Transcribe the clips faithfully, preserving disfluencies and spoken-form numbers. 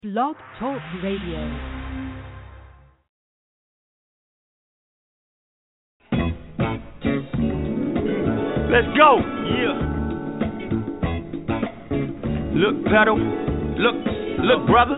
Blog Talk Radio. Let's go. Yeah. Look, pedal. Look, look, brother.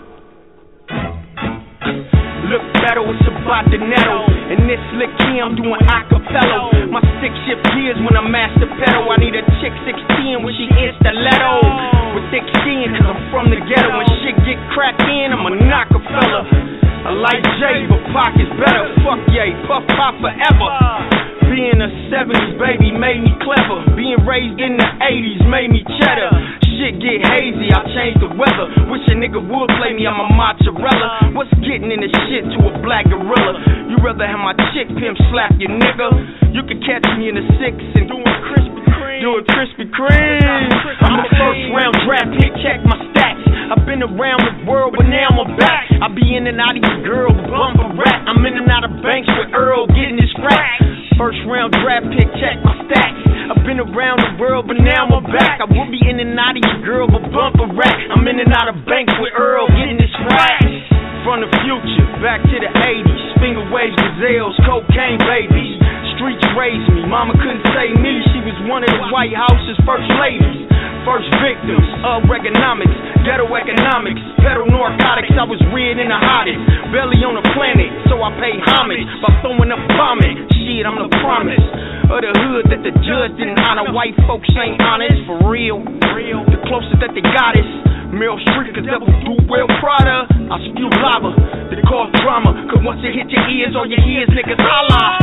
Look, pedal, it's about the nettle. And this slick key, I'm doing acapella. My stick shift gears when I master pedal. I need a chick sixteen when she in stiletto. With thick skin, cause I'm from the ghetto. When shit get cracked in, I'ma knock a fella. I like Jay, but pockets better. Fuck yay, puff pop forever. Being a seventies baby made me clever. Being raised in the eighties made me cheddar. Shit get hazy, I change the weather. Wish a nigga would play me, I'm a mozzarella. What's getting in this shit to a black gorilla? You rather have my chick pimp slap your nigga? You could catch me in the six and doing Krispy Kreme. Doing Krispy Kreme. I'm a first round draft pick, check my stats. I've been around the world, but now I'm back. I be in and out of your girl with bumper rap. I'm in and out of banks with Earl getting his crack. First round draft pick, check my stats. I've been around the world, but now I'm back. I will be in and out of your girl, but bumper rap. I'm in and out of banks with Earl getting his crack. From the future, back to the eighties. Finger waves, gazelles, cocaine babies. Streets raised me, mama couldn't save me. She was one of the White House's first ladies. First victims of Reaganomics, ghetto economics, pedal narcotics. I was reared in the hottest, belly on the planet, so I pay homage by throwing up vomit. Shit, I'm the promise of the hood that the judge didn't honor. White folks ain't honest, for real. The closest that they got is Meryl Streep, cause devil do well Prada. I spew lava, they cause drama, cause once it hit your ears, all you hear is niggas holla.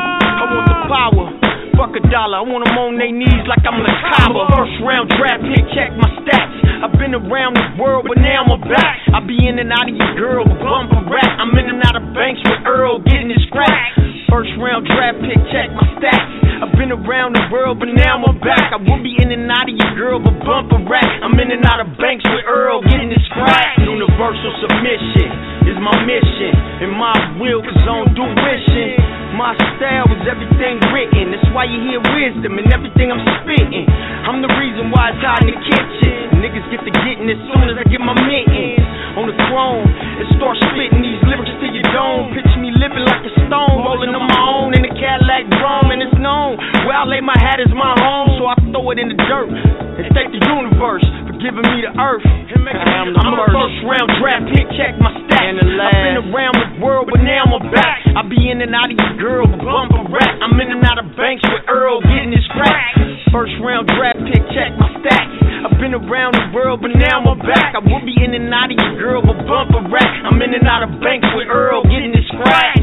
I want the power. Fuck a dollar, I want them on their knees like I'm the Cobber. First round draft pick, check my stats. I've been around the world, but now I'm back. I be in and out of your girl with bumper rap. I'm in and out of banks with Earl getting his crack. First round draft pick, check my stats. I've been around the world, but now I'm back. I will be in and out of your girl with bumper rap. I'm in and out of banks with Earl getting his crack. Universal submission is my mission, and my will cause I don't do wishing. My style is everything written. That's why you hear wisdom in everything I'm spitting. I'm the reason why it's hot in the kitchen. Niggas get to getting as soon as I get my mittens on the throne and start spitting these lyrics to your dome. Picture me living like a stone, rolling on my own in a Cadillac drum, and it's known where I lay my hat is my home, so I throw it in the dirt and thank the universe for giving me the earth. I'm, I'm a first round draft pick, check my stats. I've been around the world, but now I'm back. I be in and out of your girl with bumper rap. I'm in and out of banks with Earl getting his crack. First round draft pick, check my stats. I've been around the world, but now I'm back. I will be in and out of your girl with bumper rap. I'm in and out of banks with Earl getting his crack.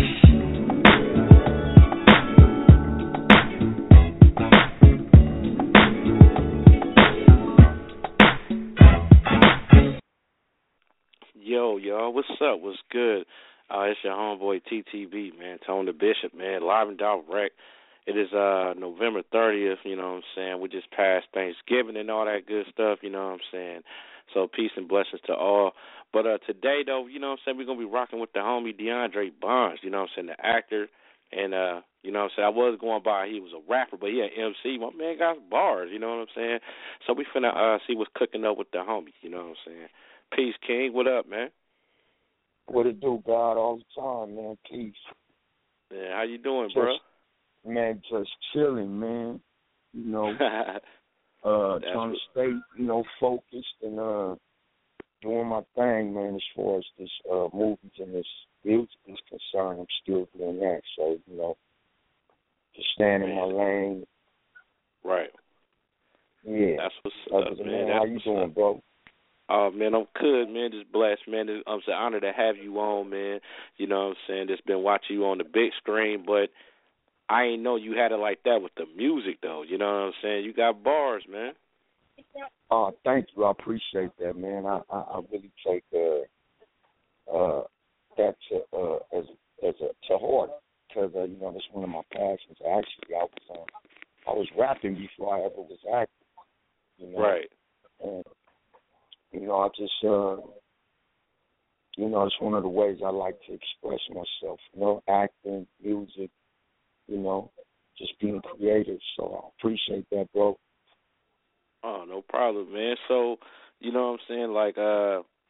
Yo, y'all, what's up? What's good? Uh, it's your homeboy T T B, man, Tone the Bishop, man, live and direct. It is uh, November thirtieth, you know what I'm saying? We just passed Thanksgiving and all that good stuff, you know what I'm saying? So peace and blessings to all. But uh, today, though, you know what I'm saying, we're going to be rocking with the homie DeAndre Bonds, you know what I'm saying, the actor. And, uh, you know what I'm saying, I was going by, he was a rapper, but he an M C. My man got bars, you know what I'm saying? So we finna uh, see what's cooking up with the homie, you know what I'm saying? Peace, King. What up, man? What it do, God, all the time, man. Peace. Yeah, how you doing, just, bro? Man, just chilling, man. You know, uh, trying to stay, you know, focused and uh, doing my thing, man, as far as this uh, movies and this music is concerned. I'm still doing that. So, you know, just staying in my lane. Right. Yeah. That's what's Other up, than man. that, how That's you doing, up. bro? Oh, man, I'm good, man. Just blessed, man. It's, I'm so honored to have you on, man. You know what I'm saying? Just been watching you on the big screen, but I ain't know you had it like that with the music, though. You know what I'm saying? You got bars, man. Oh, thank you. I appreciate that, man. I, I, I really take uh, uh, that to, uh, as as a to heart because uh, you know that's one of my passions. Actually, I was uh, I was rapping before I ever was acting. You know? Right. And you know, I just uh, you know, it's one of the ways I like to express myself. You know, acting, music. You know, just being creative. So I appreciate that, bro. Oh, no problem, man. So, you know what I'm saying? Like, uh,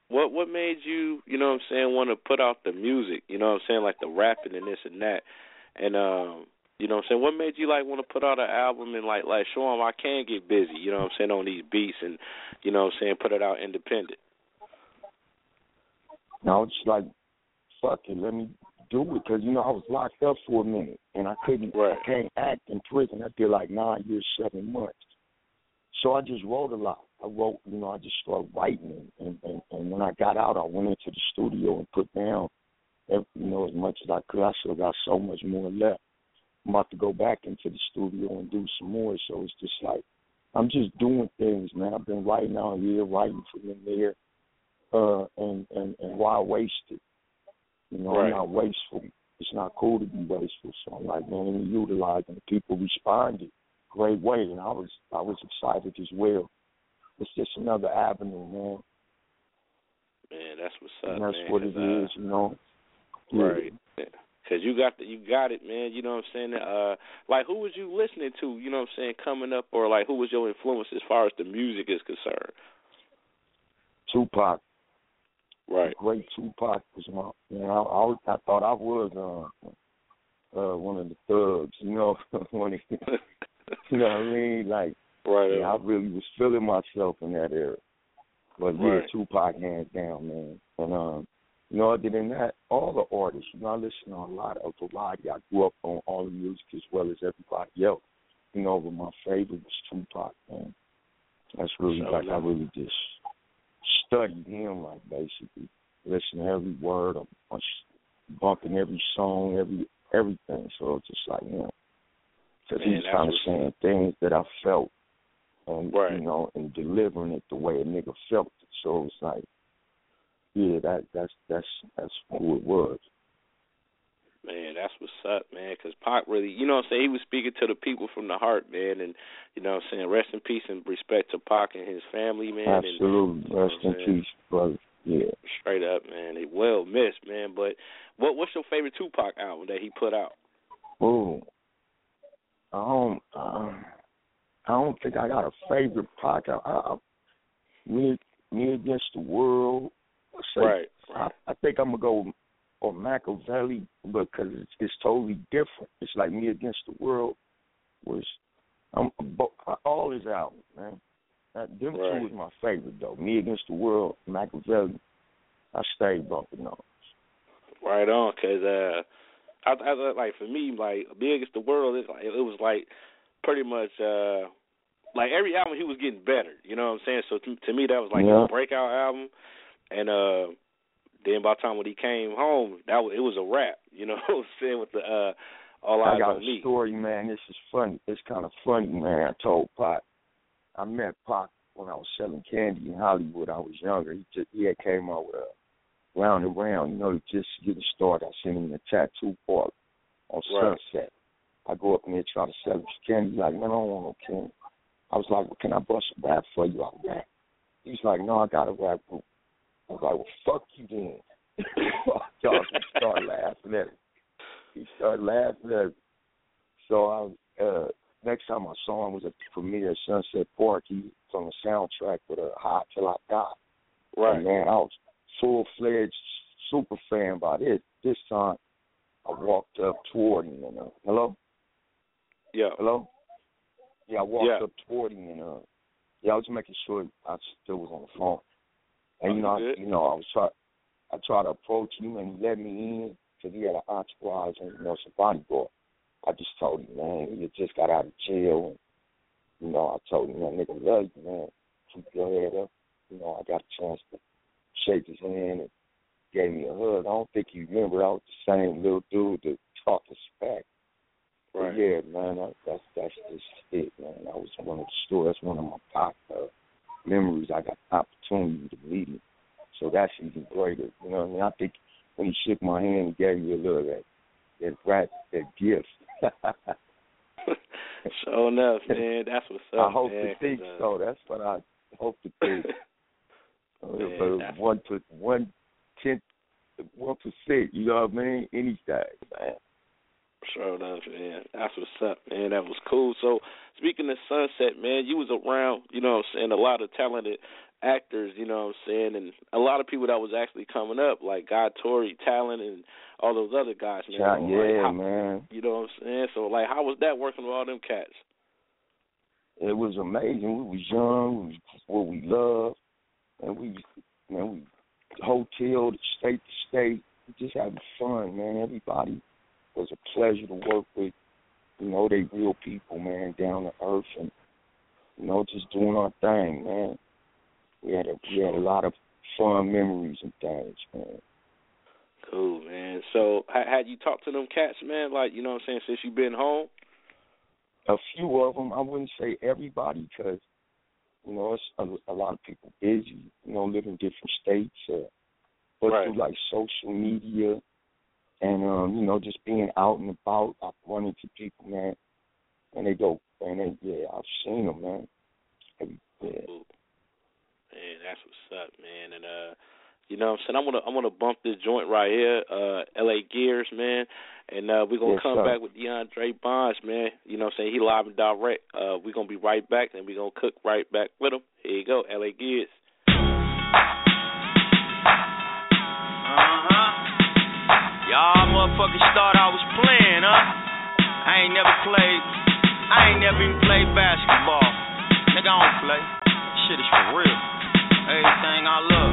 what what made you, you know what I'm saying, want to put out the music, you know what I'm saying, like the rapping and this and that, and um, you know what I'm saying, what made you like want to put out an album and like like show them I can get busy, you know what I'm saying, on these beats and, you know what I'm saying, put it out independent? No, it's like, fuck it, let me do it, because, you know, I was locked up for a minute, and I couldn't, right. I can't act in prison. I did like nine years, seven months. So I just wrote a lot. I wrote, you know, I just started writing, and, and, and when I got out, I went into the studio and put down, every, you know, as much as I could. I still got so much more left. I'm about to go back into the studio and do some more, so it's just like, I'm just doing things, man. I've been writing out here, writing for them there, uh, and, and, and why waste it? You know, right. I'm not wasteful. It's not cool to be wasteful. So I'm like, man, let me utilize, and people responded great way, and I was I was excited as well. It's just another avenue, man. Man, that's what's up, and that's man. what it uh, is, you know. Right. Yeah. Cause you got the, you got it, man. You know what I'm saying? Uh, like who was you listening to? You know what I'm saying? Coming up, or like who was your influence as far as the music is concerned? Tupac. Right. Great Tupac was my. You know, I, I, was, I thought I was uh, uh, one of the thugs. You know, when it, you know what I mean? Like, right. Yeah, I really was feeling myself in that era. But yeah, right. Tupac hands down, man. And um, you know, other than that, all the artists. You know, I listen to a lot of variety. I grew up on all the music as well as everybody else. You know, but my favorite was Tupac, man. That's really so like I really just studied him, like basically listen to every word, I'm, I'm bumping every song, every everything. So it's just like, you know, because he's kind of saying things that I felt, and right. you know, and delivering it the way a nigga felt it. So it's like, yeah, that that's that's that's who it was. Man, that's what's up, man, because Pac really, you know what I'm saying, he was speaking to the people from the heart, man, and, you know what I'm saying, rest in peace and respect to Pac and his family, man. Absolutely, and, rest in peace, brother, yeah. Straight up, man, they well missed, man, but what what's your favorite Tupac album that he put out? Oh, I don't, uh, I don't think I got a favorite Pac. I, I, me, me Against the World, I say, right, right. I, I think I'm going to go or Machiavelli, because it's, it's totally different. It's like Me Against the World was um, all his albums, man. That, them right. two is my favorite, though. Me Against the World, Machiavelli, I stayed bumping those. Right on, because uh, I, I, like for me, like Me Against the World, it's like, it was like pretty much uh, like every album he was getting better. You know what I'm saying? So to, to me, that was like yeah. his breakout album, and uh. Then by the time when he came home, that was, it was a wrap. You know what I'm saying? With the uh, All Eyes on Me. I got on a Me. story, man. This is funny. It's kind of funny, man. I told Pac. I met Pac when I was selling candy in Hollywood. I was younger. He just he had came out with a Round and Round. You know, just getting started. I sent him a tattoo parlor on right. Sunset. I go up in there try to sell him candy. He's like, man, I don't want no candy. I was like, well, can I bust a rap for you? I'll rap. He's like, no, I got a rap group. I was like, well, fuck you then. Y'all started laughing at it. He started laughing at it. So I, uh, next time I saw him was at the premiere at Sunset Park. He was on the soundtrack with a Hot Till I Die. Right. And man, I was full-fledged super fan by this. This time, I walked up toward him and, uh, hello? Yeah. Hello? Yeah, I walked yeah. up toward him and, uh, yeah, I was making sure I still was on the phone. And, you know, I, you know, I was trying, I tried to approach him, and he let me in because he had an entourage and, you know, some bodyguard. I just told him, man, he had just got out of jail. And, you know, I told him, man, nigga love you, man. Keep your head up. You know, I got a chance to shake his hand and gave me a hug. I don't think you remember, I was the same little dude that talked us back. Right. But yeah, man, that, that's that's just it, man. That was one of the stories. That's one of my pop uh, memories. I got the opportunity to meet him. So that's even greater. You know what I mean? I think when he shook my hand, he gave me a little of that, that rat, that gift. Sure enough, man. That's what's up, I hope man, to think uh, so. That's what I hope to think. man, uh, one to one tenth, one percent. You know what I mean? Anything, man. Sure enough, man. That's what's up, man. That was cool. So, speaking of Sunset, man, you was around, you know what I'm saying, a lot of talented actors, you know what I'm saying, and a lot of people that was actually coming up, like Guy Torrey, Talent, and all those other guys, man. Yeah, like, yeah how, man. You know what I'm saying? So, like, how was that working with all them cats? It was amazing. We was young, we was what we loved, and we, man, we hotel to state to state, we just having fun, man. Everybody was a pleasure to work with. You know, they real people, man, down to earth, and you know, just doing our thing, man. We had a we had a lot of fun memories and things, man. Cool, man. So, had you talked to them cats, man? Like, you know what I'm saying, since you been home? A few of them. I wouldn't say everybody, because you know, it's a, a lot of people busy. You know, live in different states, uh, but right. through like social media and um, you know, just being out and about, I run into people, man, and they go, man, they, yeah, I've seen them, man. Every, yeah. Cool. Man, that's what's up, man. And uh, you know what I'm saying, I'm gonna I'm gonna bump this joint right here, uh, L A Gears, man. And uh, we're gonna yes, come sir. back with DeAndre Bonds, man. You know what I'm saying? He live and direct. Uh, we're gonna be right back, and we're gonna cook right back with him. Here you go, L A Gears. Uh-huh. Y'all motherfuckers thought I was playing, huh? I ain't never played I ain't never even played basketball. Nigga, I don't play. Shit is for real. Everything I love.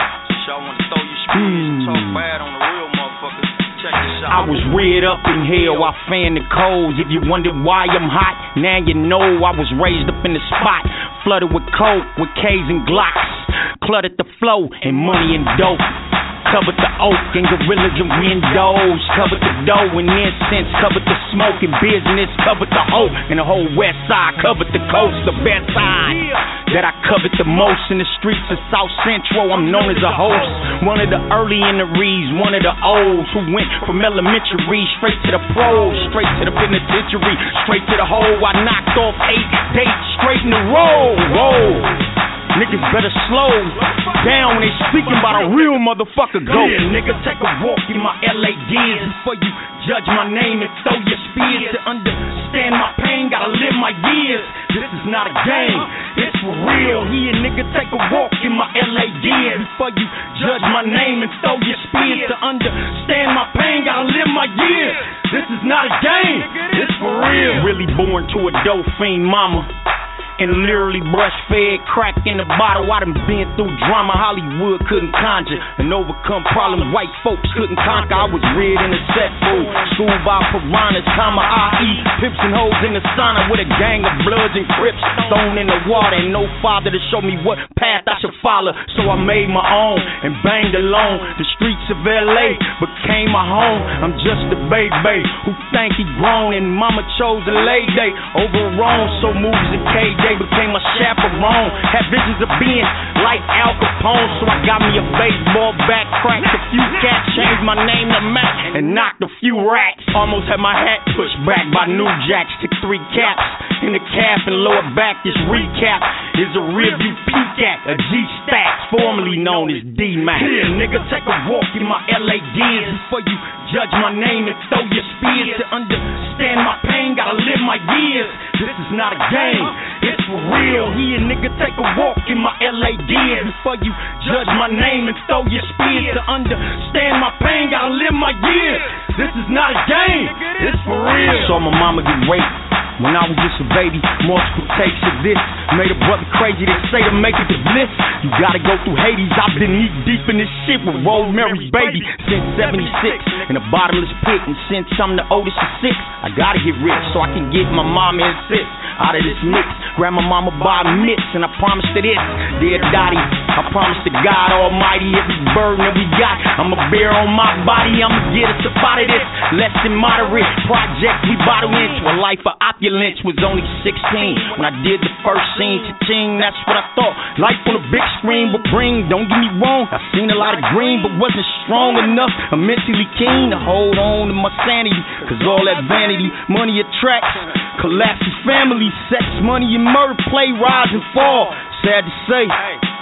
So y'all want to throw your spears and talk bad on the real motherfuckers. Check this out. I was reared up in hell, I fan the cold. If you wonder why I'm hot, now you know I was raised up in the spot. Flooded with coke, with K's and Glocks. Cluttered the flow and money and dope. Covered the oak and gorillas and windows. Covered the dough and incense. Covered the smoke and business. Covered the hope and the whole west side. Covered the coast, the best side that I covered the most in the streets of South Central. I'm known as a host. One of the early in the reeds. One of the olds who went from elementary straight to the pros. Straight to the penitentiary. Straight to the hole. I knocked off eight dates straight in a row. Whoa. Niggas better slow down when they speaking about a real motherfucker go. Yeah, nigga, take a walk in my L A Gears before you judge my name and throw your spears. To understand my pain, gotta live my years. This is not a game, it's for real. Here, nigga, take a walk in my L A Gears before you judge my name and throw your spears. To understand my pain, gotta live my years. This is not a game, it's for real. Really born to a dope fiend mama. And literally breastfed, crack in the bottle. I done been through drama Hollywood couldn't conjure and overcome problems white folks couldn't conquer. I was reared in a set food, schooled by piranhas, comma I E, pips and hoes in the sauna with a gang of bloods and crips thrown in the water, and no father to show me what path I should follow. So I made my own and banged alone. The streets of L A became my home. I'm just a baby who think he grown, and mama chose a lay day over Rome. So moves a K J became a chaperone. Had visions of being like Al Capone, so I got me a baseball bat, cracked a few cats, changed my name to Mac, and knocked a few rats. Almost had my hat pushed back by New Jacks. Took three caps in the calf and lower back. This recap is a rearview peek at a G-Stacks, formerly known as D-Mac. Yeah, nigga, take a walk in my L A Gears before you judge my name and throw your spears. To understand my pain, gotta live my years. This is not a game, it's for real. Here, nigga, take a walk in my L A Gears before you judge my name and throw your spears. To understand my pain, gotta live my years. This is not a game, it's for real. I saw my mama get raped when I was just a baby. Multiple takes of this made a brother crazy. They say to make it to bliss, you gotta go through Hades. I've been knee deep in this shit with Rosemary's Baby since seventy-six in a bottomless pit. And since I'm the oldest of six, I gotta get rich so I can get my mama and sis out of this mix. Grab my mama by mitts, and I promise to this, dear Dottie, I promise to God Almighty, every burden that we got, I'ma bear on my body. I'ma get us up out of this less than moderate project we bottle into. A life of opulence. Was only sixteen when I did the first scene. Cha-ching, that's what I thought. Life on a big screen would bring. Don't get me wrong, I seen a lot of green, but wasn't strong enough. I'm mentally keen to hold on to my sanity, cause all that vanity, money attracts, collapses family, sex, money and murder, play, rise and fall. Sad to say,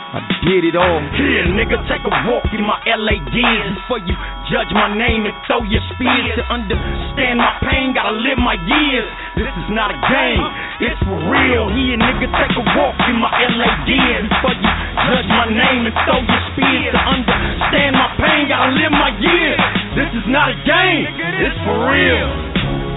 I did it all. Here, nigga, take a walk in my L A years before you judge my name and throw your spears. To understand my pain, gotta live my years. This is not a game, it's for real. Here, nigga, take a walk in my L A years before you judge my name and throw your spears. To understand my pain, gotta live my years. This is not a game, it's for real.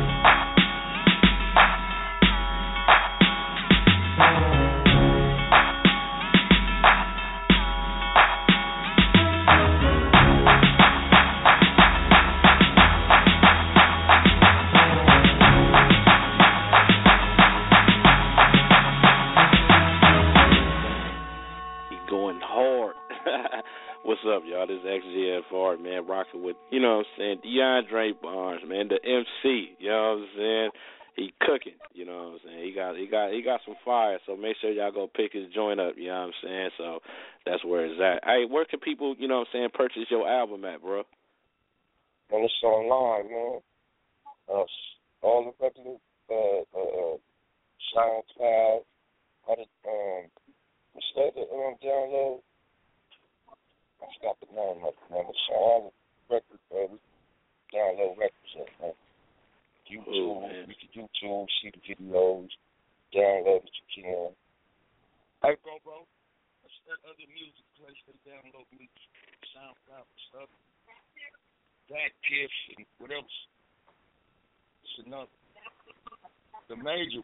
What's up, y'all? This is X G F R, man, rocking with, you know what I'm saying, DeAndre Barnes, man, the M C, you know what I'm saying? He cooking, you know what I'm saying? He got he got he got some fire, so make sure y'all go pick his joint up, you know what I'm saying? So that's where it's at. Hey, where can people, you know what I'm saying, purchase your album at, bro? And it's online, man. Uh, all the regular uh, uh, SoundCloud, other, um, instead of um, download, I forgot the name of it, man. So all the records, uh, we download records up, man. YouTube, Ooh, we can YouTube, see the videos, download what you can. Hey, bro, bro, what's that other music place they download music, SoundCloud and stuff? That Piff and what else? It's another. The major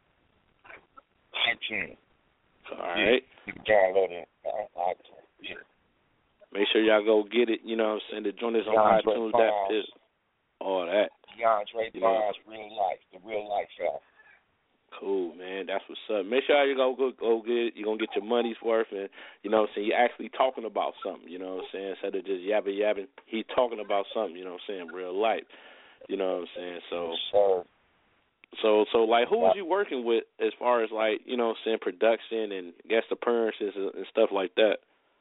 iTunes. All right. Yeah, you can download it on iTunes, yeah. Make sure y'all go get it, you know what I'm saying? The joint is on iTunes, that is all that. DeAndre Barnes, Real Life, the Real Life album. Cool, man. That's what's up. Make sure you go go, go get it. You're going to get your money's worth, and, you know what I'm saying, you're actually talking about something, you know what I'm saying? Instead of just yabbing, yabbing, he's talking about something, you know what I'm saying, real life. You know what I'm saying? So, sure. so, so like, who was you working with as far as, like, you know what I'm saying, production and guest appearances and, and stuff like that?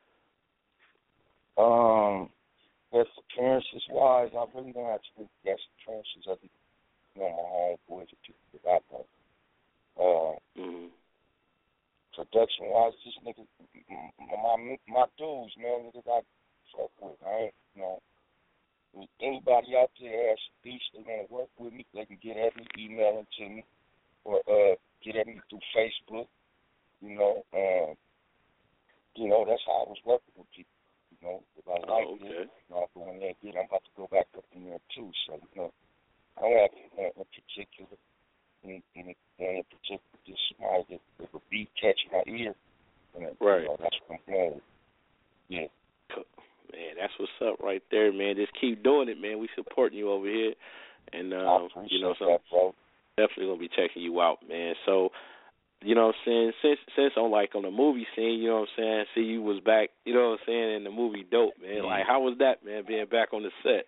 Um, guest appearances wise, I really don't have to do guest appearances. I do, you know, my homeboys and people that I know. Uh, mm-hmm. Production wise, just niggas, my my dudes, man, niggas I fuck with. I ain't, you know, anybody out there has beats they want to work with me, they can get at me, email them to me, or uh, get at me through Facebook. You know, um, you know, that's how I was working with people. You know, if I like oh, okay. it, you know, I go in there and get it. I'm about to go back up in there too. So, you know, I don't have anything in particular, in, in, in particular, just somebody that if a beat catch my ear, and then, right. You know, that's what I'm going with. Yeah. Cool. Man, that's what's up right there, man. Just keep doing it, man. We supporting you over here, and uh, you know, so that, bro. Definitely gonna be checking you out, man. So. You know what I'm saying? Since since on like on the movie scene, you know what I'm saying? See, you was back, you know what I'm saying, in the movie Dope, man. Like, how was that, man, being back on the set?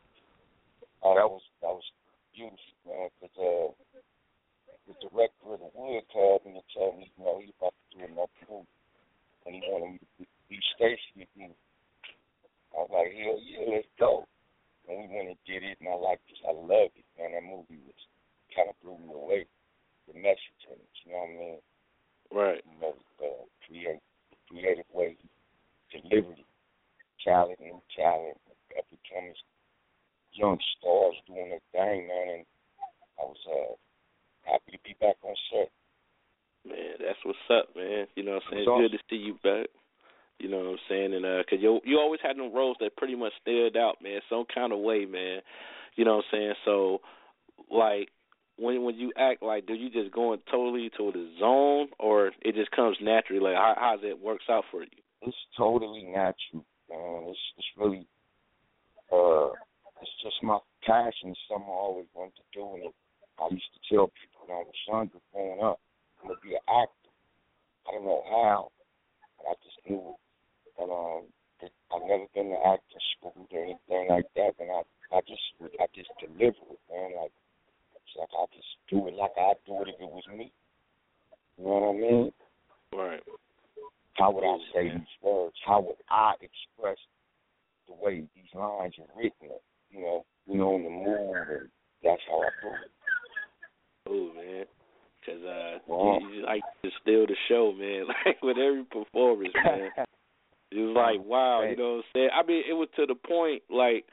Oh, that was that was beautiful, man. Cause uh, the director of the Wood called me and told me, you know, he about to do another movie, and he wanted me to be, be Stacy with me. I was like, hell yeah, let's go. And we went and did it, and I liked it. I loved it, man. That movie was kind of blew me away. The message in it, you know what I mean? Right. You know, the create, creative way he delivered it, talent, new talent, up and coming young stars doing their thing, man, and I was uh, happy to be back on set. Man, that's what's up, man. You know what I'm saying? It's good to see you back. You know what I'm saying? And uh, cause you you always had them roles that pretty much stood out, man, some kind of way, man. You know what I'm saying? So, like, When when you act, like, do you just go in totally to the zone, or it just comes naturally? Like, how how's it works out for you? It's totally natural, man. It's it's really, uh, it's just my passion. It's something I always wanted to do, and it, I used to tell people when I was younger, growing up, I'm gonna be an actor. I don't know how, but I just knew it. And um, it, I've never been to acting school or anything like that, and I I just I just deliver it, man. Like. Like I just do it like I'd do it if it was me. You know what I mean? Right. How would I say these words? How would I express the way these lines are written? You know, you know, in the mood, and that's how I do it. Oh man. Cause uh, wow. you, you like to steal the show, man. Like with every performance, man. It was like, wow, you know what I'm saying? I mean, it was to the point, like,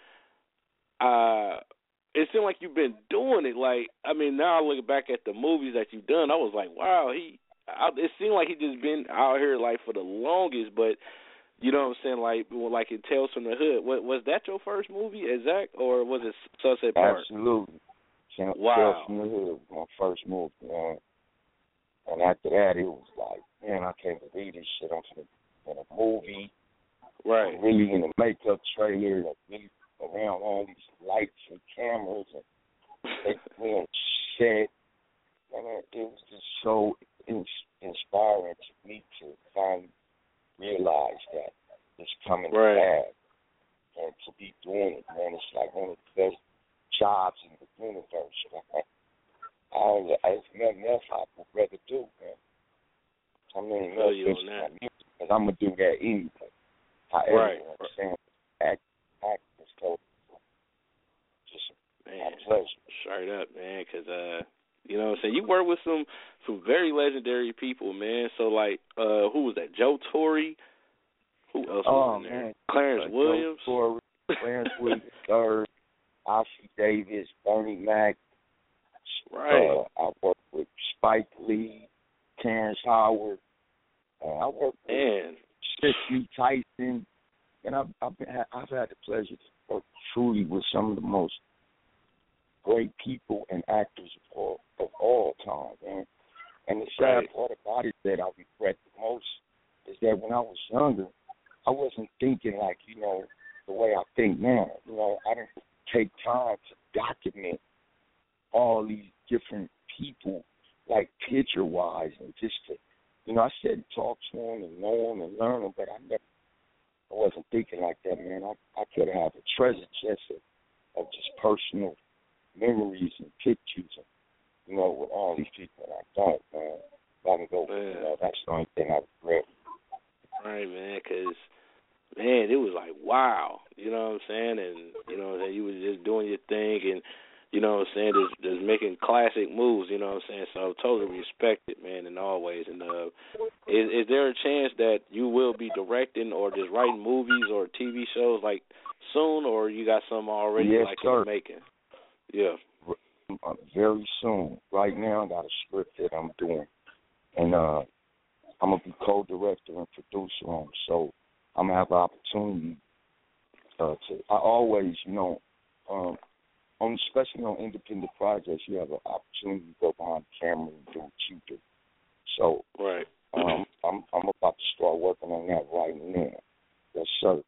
uh, it seemed like you've been doing it. Like, I mean, now I look back at the movies that you've done, I was like, wow, he. I, it seemed like he just been out here like for the longest, but you know what I'm saying, like, like in Tales from the Hood. Was, was that your first movie, Exact, or was it Sunset Park? Absolutely. Wow. Tales from the Hood was my first movie, man. And after that, it was like, man, I can't believe this shit. I'm in a movie, right? I'm really in a makeup trailer, like me around all these lights and cameras, and they me on set. And it, it was just so in, inspiring to me to finally realize that it's coming right. back, and to be doing it, man. It's like one of the best jobs in the universe. Like, I don't, there's nothing else I would rather do, man. I mean, no, you on that. Because I'm going to do that anyway. However, right. you know what I'm saying? Act, act is so just man, a pleasure. Straight up, man, because, uh, you know what I'm saying, you work with some, some very legendary people, man. So, like, uh, who was that? Joe Torre? Who else oh, was in there? Man. Clarence uh, Williams? Joe Torre, Clarence Williams, third, Ossie Davis, Bernie Mac. Right. Uh, I worked with Spike Lee, Terrence Howard. Uh, I worked with Man. Cicely Tyson, and I've I've, been, I've had the pleasure to work truly with some of the most great people and actors of all of all time, man. And the sad right. part about it that I regret the most is that when I was younger, I wasn't thinking like, you know, the way I think now. You know, I didn't take time to document all these different people, like picture-wise, and just to, you know, I said and talk to them and know them and learn them, but I never, I wasn't thinking like that, man. I, I could have a treasure chest of, of just personal memories and pictures, and, you know, with all these people, and I don't, man. If I can go, man. You know, that's the only thing I regret. Right, man, because, man, it was like, wow, you know what I'm saying? And, you know, you was just doing your thing, and, you know what I'm saying, just, just making classic moves, you know what I'm saying? So totally respect it, man, in all ways. And uh, is, is there a chance that you will be directing or just writing movies or T V shows, like, soon, or you got some already, yes, like, sir. in the making? Yeah. Uh, very soon. Right now, I got a script that I'm doing. And uh, I'm going to be co-director and producer on it. So I'm going to have an opportunity uh, to, I always, you know, um, on, especially on independent projects, you have an opportunity to go behind the camera and do what you do. So right. um, I'm I'm about to start working on that right now. Yes, sir.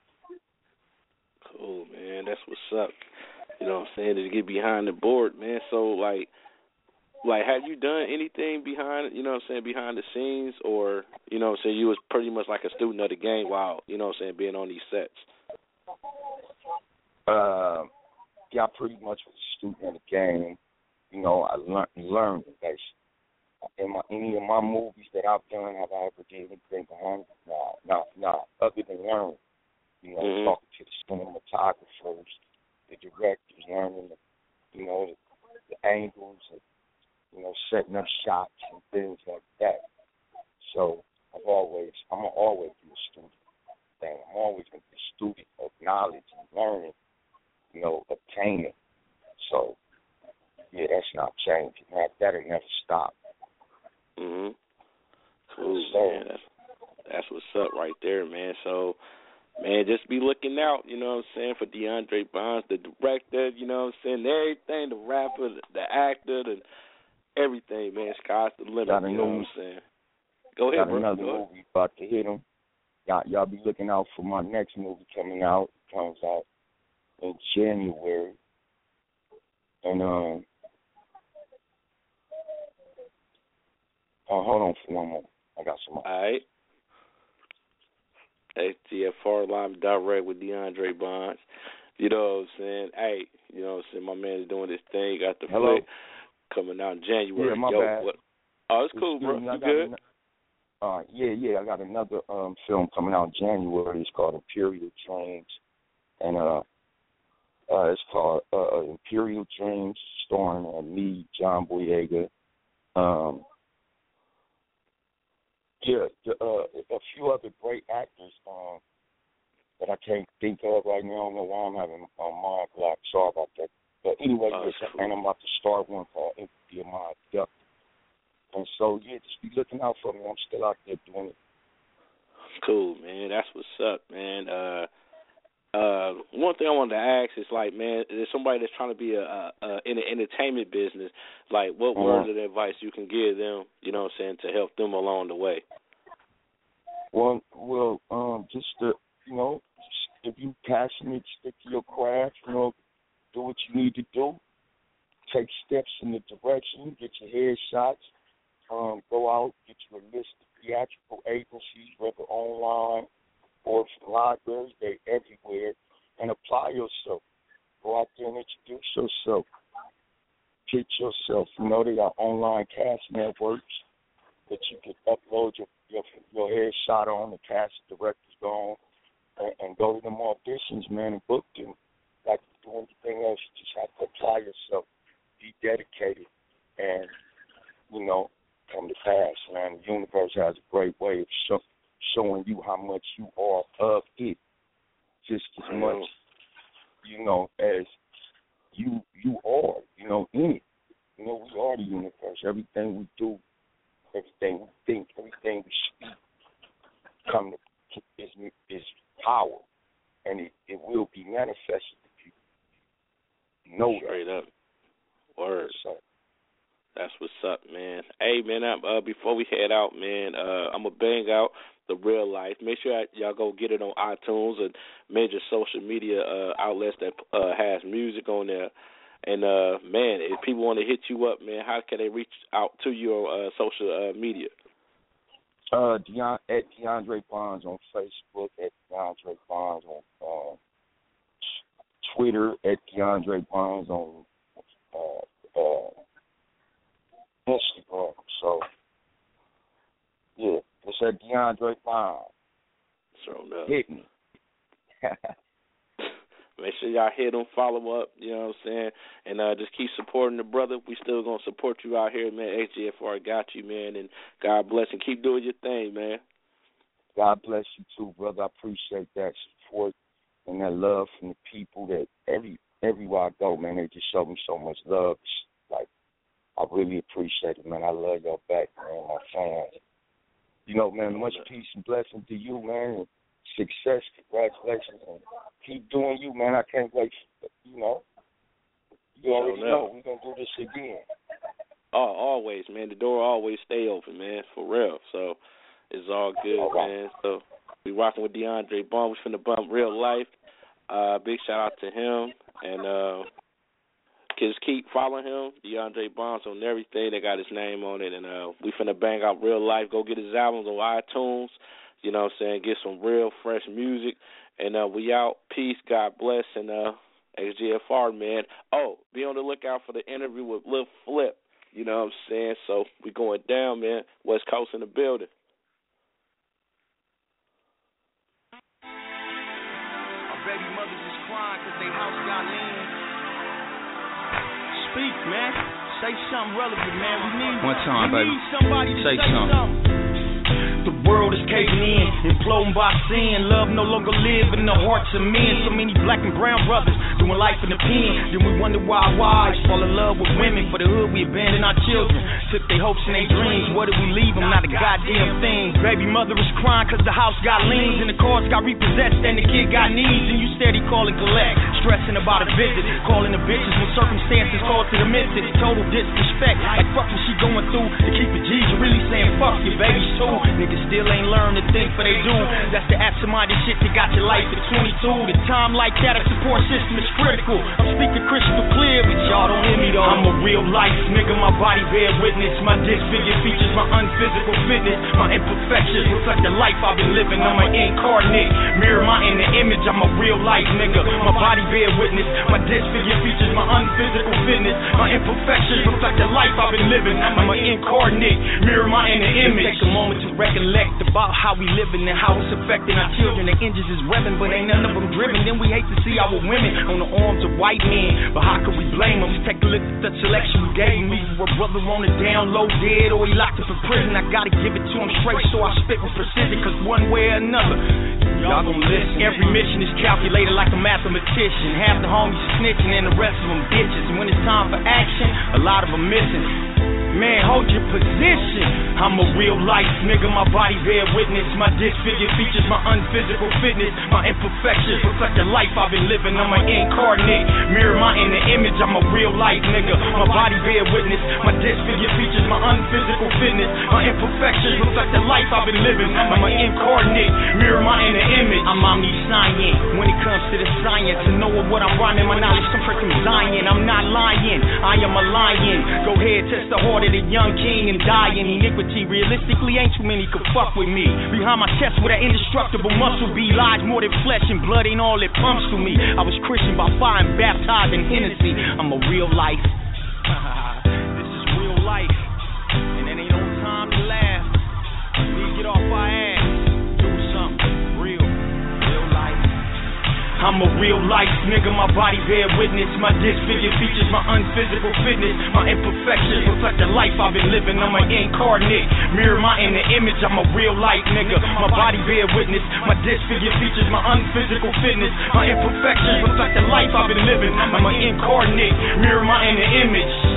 Cool, man. That's what's up. You know what I'm saying? To get behind the board, man. So, like, like, have you done anything behind, you know what I'm saying, behind the scenes? Or, you know what I'm saying, you was pretty much like a student of the game while, you know what I'm saying, being on these sets? Uh, yeah, I pretty much was a student of the game. You know, I learned, learned basically. In my, any of my movies that I've done, have I ever did anything behind it? Nah, nah, nah, other than learning. You know, mm-hmm. talking to the cinematographers, the directors, learning, the, you know, the, the angles, and, you know, setting up shots and things like that. So I've always, I'm gonna always be a student. Thing. I'm always gonna be a student of knowledge and learning, you know, obtaining. So yeah, that's not changing. That that'll never stop. Mhm. Cool, so, man. That's that's what's up right there, man. So, man, just be looking out, you know what I'm saying, for DeAndre Bonds, the director, you know what I'm saying, everything, the rapper, the, the actor, the everything, man. Sky's the limit, got you know what I'm saying. Go ahead, got bro. another Go movie about to hit him. Y'all, y'all be looking out for my next movie coming out. It comes out in January. And, um, oh, hold on for one moment. I got some. All right. A T F R Live Direct with DeAndre Bonds. You know what I'm saying? Hey, you know what I'm saying? My man is doing this thing. Got the Hello? flick coming out in January. Yeah, my Yo, bad. What? Oh, it's cool, bro. Me, You good? An- uh, yeah, yeah. I got another um, film coming out in January. It's called Imperial Dreams. And uh, uh, it's called uh, Imperial Dreams, starring uh, me, John Boyega, Um, yeah, the, uh, a few other great actors um, that I can't think of right now. I don't know why I'm having a mind block. Sorry about that. But anyway, oh, yes, cool. and I'm about to start one called Empathy of My Abductor. And so, yeah, just be looking out for me. I'm still out there doing it. Cool, man. That's what's up, man. Uh, uh, one thing I wanted to ask is, like, man, there's somebody that's trying to be a, a, a in the entertainment business. Like, what uh-huh. words of advice you can give them, you know what I'm saying, to help them along the way? Well, well, um, just to, you know, if you're passionate, stick to your craft, you know, do what you need to do. Take steps in the direction, get your headshots. Um, go out, get you a list of theatrical agencies, whether online or from libraries, they're everywhere, and apply yourself. Go out there and introduce yourself. Pitch yourself. You know, they got online cast networks that you can upload your your, your headshot on, the cast directors go on, and, and go to them auditions, man, and book them. Like you do anything else, you just have to apply yourself, be dedicated, and, you know, come to pass, man. The universe has a great way of show, showing you how much you are of it, just as much, you know, as you you are, you know, in it. You know, we are the universe. Everything we do, everything we think, everything we speak, come to is is power, and it, it will be manifested to people. Know Straight that. up. Word. So, that's what's up, man. Hey, man, uh, before we head out, man, uh, I'm going to bang out The Real Life. Make sure y'all go get it on iTunes and major social media uh, outlets that uh, has music on there. And, uh, man, if people want to hit you up, man, how can they reach out to your uh, social uh, media? Uh, Deon, at DeAndre Bonds on Facebook, at DeAndre Bonds on uh, Twitter, at DeAndre Bonds on uh, uh, Instagram. So, yeah, it's at DeAndre Bonds. So, no. Hit me. Make sure y'all hit him, follow up, you know what I'm saying, and uh, just keep supporting the brother. We still going to support you out here, man. H G F R got you, man, and God bless and keep doing your thing, man. God bless you, too, brother. I appreciate that support and that love from the people that every everywhere I go, man, they just show me so much love. Like, I really appreciate it, man. I love y'all back, man, my fans. You know, man, much peace and blessing to you, man, and success, congratulations, and keep doing you, man. I can't wait, for, you know. You already so know we're going to do this again. Oh, always, man. The door always stay open, man, for real. So it's all good, all right. man. So we rocking with DeAndre Bonds. We finna bump Real Life. Uh, big shout out to him. And uh, just keep following him, DeAndre Bonds, on everything. They got his name on it. And uh, we finna bang out Real Life. Go get his albums on iTunes. You know what I'm saying? Get some real fresh music. And uh, we out. Peace. God bless. And uh, X G F R, man. Oh, be on the lookout for the interview with Lil Flip. You know what I'm saying? So we going down, man. West Coast in the building. Our baby mothers is crying because they house got lean. Speak, man. Say something relevant, man. We need, One time, we baby. need somebody to say, say something. something. The world is caving in, imploding by sin. Love no longer live in the hearts of men. So many black and brown brothers doing life in the pen. Then we wonder why wives fall in love with women. For the hood, we abandon our children. Took their hopes and their dreams. What did we leave them? Not a goddamn thing. Baby mother is crying cause the house got liens and the cars got repossessed and the kid got needs. And you steady calling collect, stressing about a visit. Calling the bitches when circumstances call to the missus. Total disrespect, like fuck what she going through. To keep it G's, you really saying fuck your baby too. Niggas still ain't learned to think for they do. That's the absent-minded shit that got your life at twenty-two. The time like that, a support system is critical. I'm speaking crystal clear, but y'all don't hear me though. I'm a real life nigga, my body bear witness. My disfigured features, my unphysical fitness. My imperfections reflect the life I've been living. I'm an incarnate, mirror my inner image. I'm a real life nigga. My body bear witness. My disfigured features, my unphysical fitness. My imperfections reflect the life I've been living. I'm an incarnate, mirror my inner image. Take a moment to recollect about how we living and how it's affecting our children. The engines is revving, but ain't none of them driven. Then we hate to see our women on the arms of white men, but how could we blame them? Take a look at the selection we gave me. For a brother on the down low dead or he locked up in prison, I gotta give it to him straight, so I spit with precision, cause one way or another y'all gon' listen. Every mission is calculated like a mathematician. Half the homies snitching and the rest of them bitches. And when it's time for action, a lot of them missing. Man, hold your position. I'm a real life nigga, my body bear witness. My disfigured features, my unphysical fitness. My imperfections reflect the life I've been living. I'm an incarnate, mirror my inner image. I'm a real life nigga, my body bear witness. My disfigured features, my unphysical fitness. My imperfections reflect the life I've been living. I'm an incarnate, mirror my inner image. I'm omniscient when it comes to the science. To know what I'm rhyming, my knowledge comes from Zion. I'm not lying, I am a lion. Go ahead, test the heart of the young king and die in iniquity. Realistically, ain't too many could fuck with me. Behind my chest where that indestructible muscle be lies more than flesh and blood ain't all it pumps to me. I was Christian by fire and baptized in Hennessy. I'm a real life. This is real life, and it ain't no time to laugh. We get off our ass, do something real, real life. I'm a real life nigga, my body bear witness. My disfigured features, my unphysical fitness. My imperfections reflect the life I've been living. I'm an incarnate, mirror my inner image. I'm a real life nigga, my body bear witness. My disfigured features, my unphysical fitness. My imperfections reflect the life I've been living. I'm an incarnate, mirror my inner image.